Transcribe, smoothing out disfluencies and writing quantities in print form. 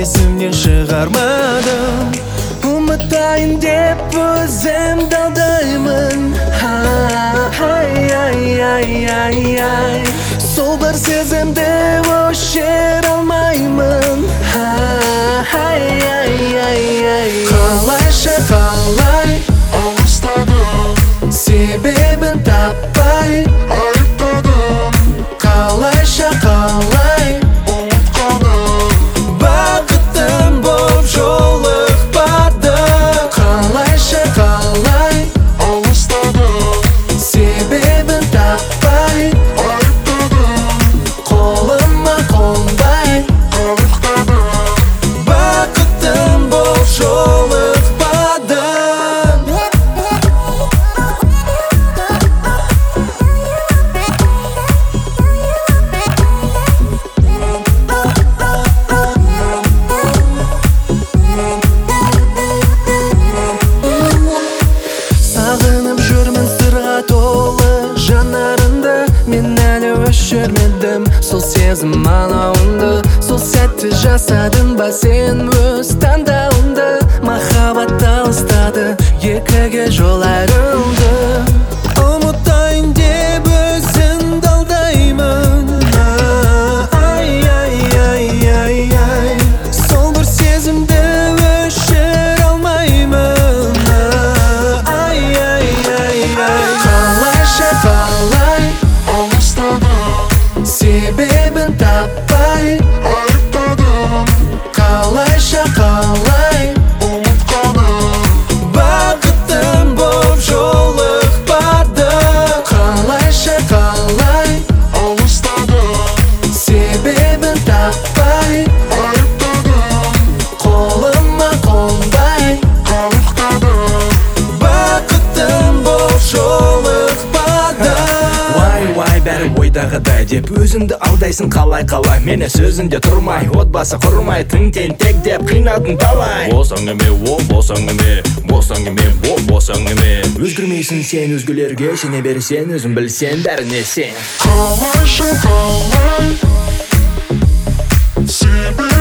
есімнен шығармадым. Ұмытайын деп өзімді алдаймын. Ай, сол бір сезімді өшіре алмаймын. Қалайша қалай алыстадым, себебін таппай айыптадым. Қалайша қалай ұмытқаным, бақытым боп жолықпады. Қалайша қалай алыстадым, себебін таппай айыптадым. Қолыма қонбай қалықтадым, бақытым боп жолықпады. Сағынып жүрмін сырға толы жанарында, мен әлі өшірмедім сол сезім алауынды. Сол сәтті жасадың ба сен өз таңдауыңды. Махаббат алыстады, екіге жол айырылды. Ұмытайын деп өзіңді алдаймын. Сол бір сезімді өшіре алмаймын. Қалайша қалай алыстадым, себебін таппай айыптадым. Қалайша қалай ұмытқаным, бақытым боп жолықпады. Қалайша қалай алыстадым, себебін таппай айыптадым. Қолыма қонбай қалықтадым, бақытым боп жолықпады. Вай, бәрі ойдағыдай деп өзіңді алдайсың қалай. Мені сөзінде тұрмай, отбасы құрмай, тың тентек деп қинадың талай. Болсаң еме, о, болсаң еме, болсаң еме, о, болсаң еме. Өзгірмейсің сен өзгелерге, сене берсен, өзің білсен бәріне сен. Қалайша қалай себебін